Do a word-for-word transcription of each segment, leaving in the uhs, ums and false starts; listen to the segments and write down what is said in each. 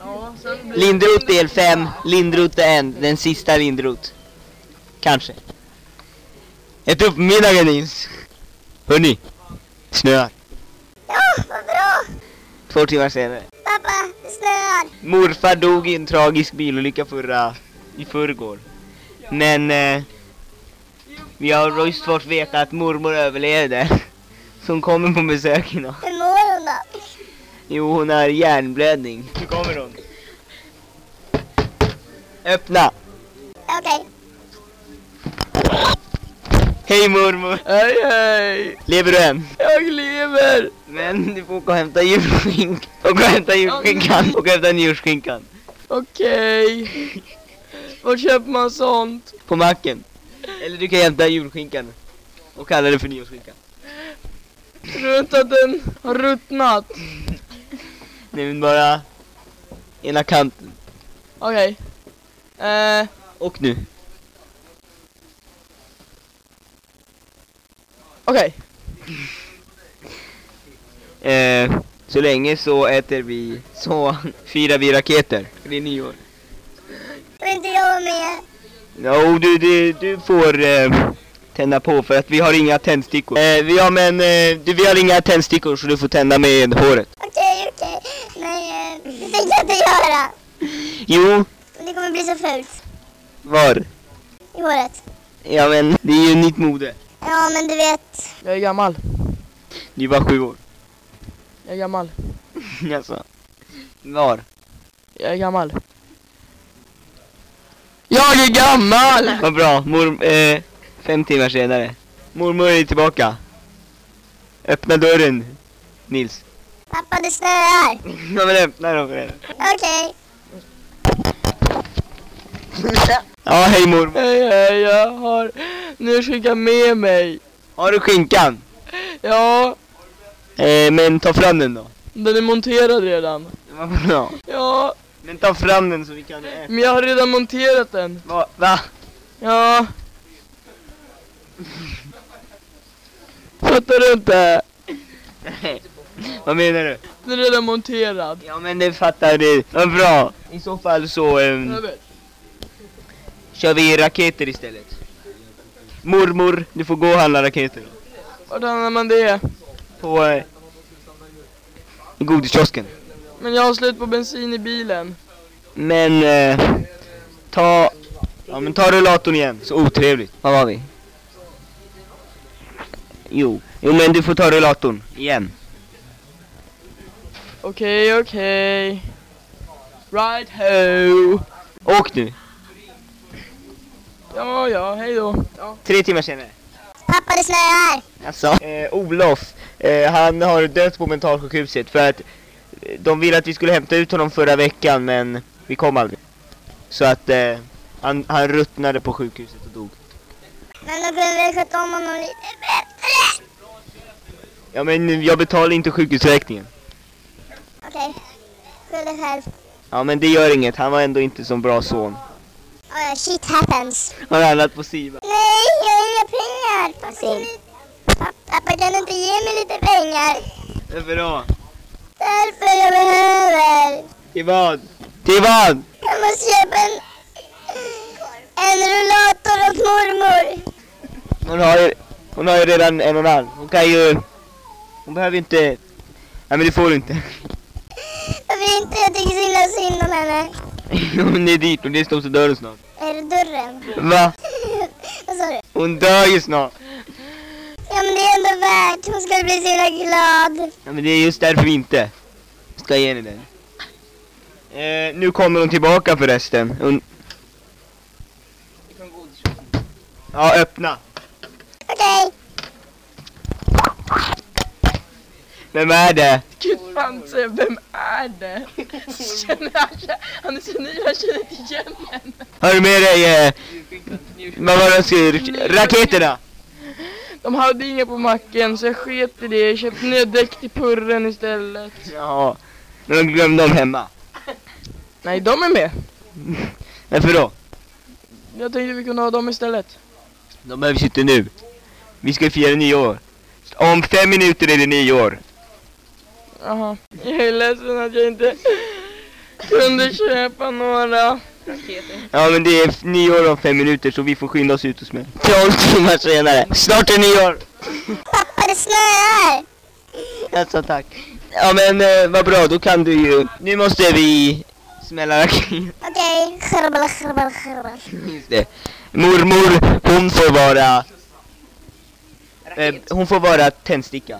Ja, sen blir Lindrot del fem, Lindrot en, den sista Lindrot. Kanske. Ett upp middagen Nils. Hörni, snöar. Ja, vad bra. Två timmar senare. Pappa, det snöar. Morfar dog i en tragisk bilolycka förra, i förrgår. Men eh, vi har just fått veta att mormor överlevde. Som kommer på besök idag. Hur mår hon då? Jo, hon har hjärnblödning. Nu kommer hon. Öppna. Okej. Hej mormor. Hej hej. Lever du än? Jag lever. Men du får gå och hämta julskinkan. Och gå och hämta julskinkan. Och hämta julskinkan. Okej. Var köper man sånt? På macken. Eller du kan hämta julskinkan. Och kalla det för nyårsskinkan. Tror du inte att den har ruttnat? Nej men bara ena kanten. Okej. Eh, Och nu. Okej. Eh, så länge så äter vi, så firar vi raketer. Det är nyår. Får inte jag vara med? Jo, du, du, du får eh, tända på för att vi har inga tändstickor. Eh, vi har men eh, du, vi har inga tändstickor så du får tända med håret. Okej, okej. Nej, eh, det tänkte jag inte göra. Jo, Det kommer bli så fult. var? I håret. Ja men det är ju nytt mode. Ja, men du vet. Jag är gammal. Du var sju år. Jag är gammal. Alltså. Var? Jag är gammal. Jag är gammal! Vad bra. Mor, eh, fem timmar senare. Mormor är tillbaka. Öppna dörren, Nils. Pappa, det snöar. Ja men öppna då för det. Okej. Ja, hej mormor. Hej hej, jag har nu skickat med mig. Har du skinkan? Ja, Eh, men ta fram den då. den är monterad redan. Vad bra. Ja, Men ta fram den så vi kan äta. men jag har redan monterat den. Va? Va? Ja. Fattar du inte? Vad menar du? Den är redan monterad. Ja men det fattar du. Vad bra. I så fall så ehm, Jag vet. kör vi raketer istället. Mormor, du får gå och handla raketer. Vart handlar man det? På eh, i godiskiosken. Men jag har slut på bensin i bilen. Men eh, ta ja men ta rullatorn igen. Så otrevligt. Vad var vi? Jo, jo men du får ta rullatorn igen. Okej, okej. Right ho. Åk nu. Ja, ja, hej då. Ja. Tre timmar senare. Pappa, det snöar. Alltså, eh, Olof, eh, han har dött på mentalsjukhuset för att eh, de ville att vi skulle hämta ut honom förra veckan men vi kom aldrig. Så att eh, han, han ruttnade på sjukhuset och dog. Men då kunde vi sköta om honom lite bättre. Ja men jag betalar inte sjukhusräkningen. Okej. Skyll dig själv. Ja men det gör inget, han var ändå inte så bra son. Oh, ja, shit happens. Han har handlat på Siva. Nej, jag har inga pengar. Pappa, pappa, kan du inte ge mig lite pengar? Varför då? Därför jag behöver. Till vad? Till vad? Jag måste köpa en, en rullator åt mormor. Hon har ju, hon har ju redan en och en halv. Hon kan ju, hon behöver inte, nej men det får du inte. Varför inte? Jag tycker så himla synd om henne. Jo men det är dyrt och det står så dörren snart. Är det dörren? Va? Vad sa du? Hon dör ju snart. Ja, men det är ändå värt. Hon ska bli så himla glad. Ja men det är just därför vi inte ska ge henne den. Eh, nu kommer hon tillbaka förresten. Hon... Ja, öppna. Okej. Vem är det? Gud fan, säger, vem är det? Känner jag, han är så ny, jag känner inte igen henne. Har du med dig eh, vad var det skriver? Raketerna? De hade inga på macken så jag sket i det. Jag köpte nya däck till purren istället. Ja, men de glömde dem hemma. Nej, de är med. Varför då? Jag tänkte vi kunde ha dem istället. De behövs inte nu. Vi ska fira nyår. Om fem minuter är det nyår. Jaha, jag är ledsen att jag inte kunde köpa några raketer. Ja, men det är nyår om fem minuter så vi får skynda oss ut och smälla. tolv timmar senare. Snart är nyår. Pappa, det snöar. Alltså, tack. Ja, men eh, vad bra, då kan du ju. Nu måste vi smälla raketer. Okej, skärbala, skärbala, skärbala. Just det. Mormor, hon får vara... Eh, hon får vara tändsticka.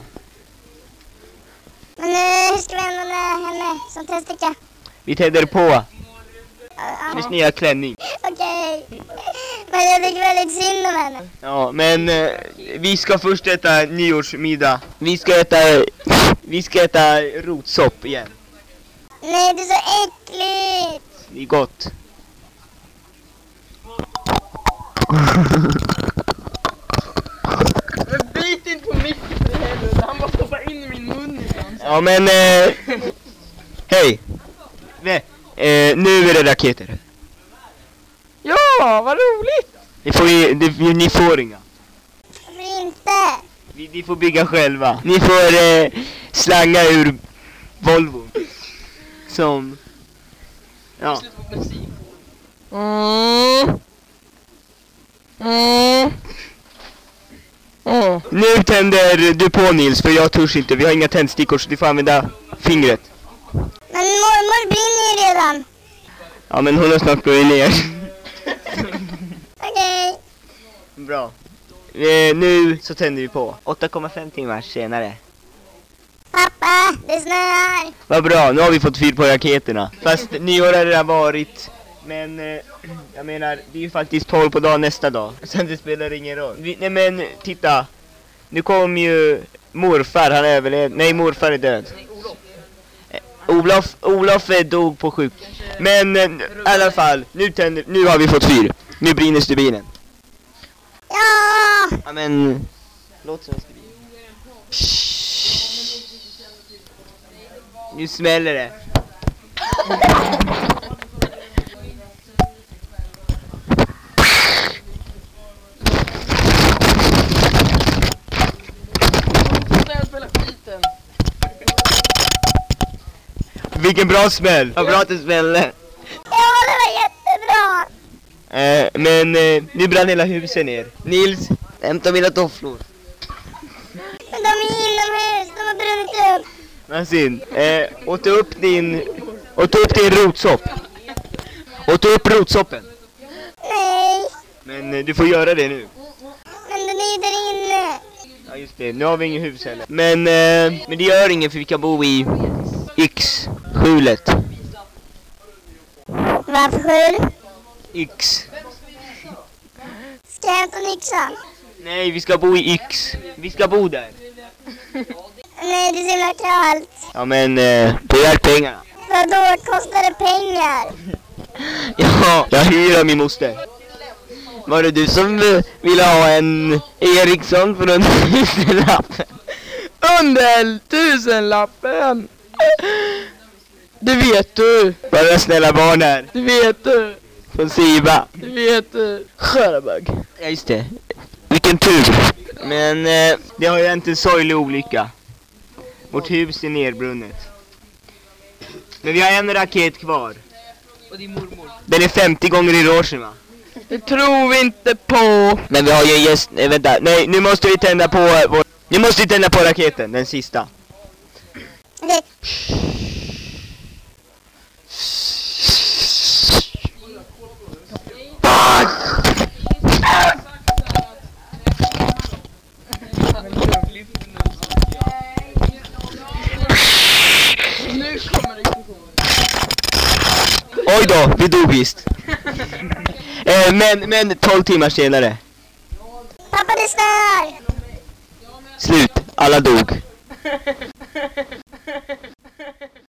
Men eh, hur ska vi använda henne som tändsticka? Vi tänder på Ja, hennes nya klänning. okej. Men jag tycker väldigt synd om henne. Ja, men eh, vi ska först äta nyårsmiddag. Vi ska äta... Vi ska äta rotsopp igen. Nej, det är så äckligt. Det är gott. Men bit inte på micken för helvete. Han bara stoppar in i min mun ibland. Ja, men... Eh, hej. Nej, eh, nu är det raketer. Ja, vad roligt. Ni får, ju- ni, ni får inga. Varför inte? Vi, ni får bygga själva. Ni får eh, slanga ur Volvo. Som... Ja. Mm. Mm. Mm. Nu tänder du på, Nils, för jag törs inte. Vi har inga tändstickor så du får använda fingret. Men mormor brinner ju redan. Ja, men hon har snart gått ner. Okej. Bra. Eh, nu så tänder vi på. åtta komma fem timmar senare. Pappa, det snöar. Vad bra, nu har vi fått fyr på raketerna. Fast nyår har det redan varit. Men eh, jag menar, det är ju faktiskt tolv på dagen nästa dag. Sen det spelar ingen roll. Vi, nej men, titta. Nu kom ju morfar, han överlevde. Nej, morfar är död. Eh, Olof, Olof är dog på sjuk. Men eh, i alla fall, nu, tänder, nu har vi fått fyr. Nu brinner stubinen. Ja. Ja men, låt som stubin. Nu smäller det. Vilken bra smäll. Vad bra att det smällde. Ja, det var jättebra. Eh, men eh, nu brann hela huset ner. Nils, hämta mina tofflor. Men de är inomhus, de har brunnit upp. Marcin, eh, och ta upp din... Och ta upp din rotsopp. Och ta upp rotsoppen. Nej, Men eh, du får göra det nu. men den är ju där inne. Ja just det, nu har vi ingen hus heller. Men, eh, men det gör inget för vi kan bo i X-skjulet. Varför skjul? X. Ska jag hämta yxan? Nej, vi ska bo i X. Vi ska bo där. Nej, det är så himla kallt. Ja men, eh, begär pengarna. Vadå, kostar det pengar? Ja, jag hyr av min moster. Var det du som eh, ville ha en Eriksson för en tusenlapp? Under tusenlappen. Det vet du. Bara snälla barn här. Det vet du. Från Siba. Det vet du. Skörbag. Ja just det. Vilken tur. Men eh, det har ju hänt en sorglig olycka. Vårt hus är nerbrunnet. Men vi har en raket kvar. Och din mormor. Den är femtio gånger Hiroshima. Det tror vi inte på. Men vi har ju en gäst... Nej, vänta. Nej, nu måste vi tända på vår... Nu måste vi tända på raketen, den sista. Okej. Nu kommer det diskussion. Oj då, vi dog visst. eh, men, men tolv timmar senare. Pappa, det snöar. Slut, alla dog.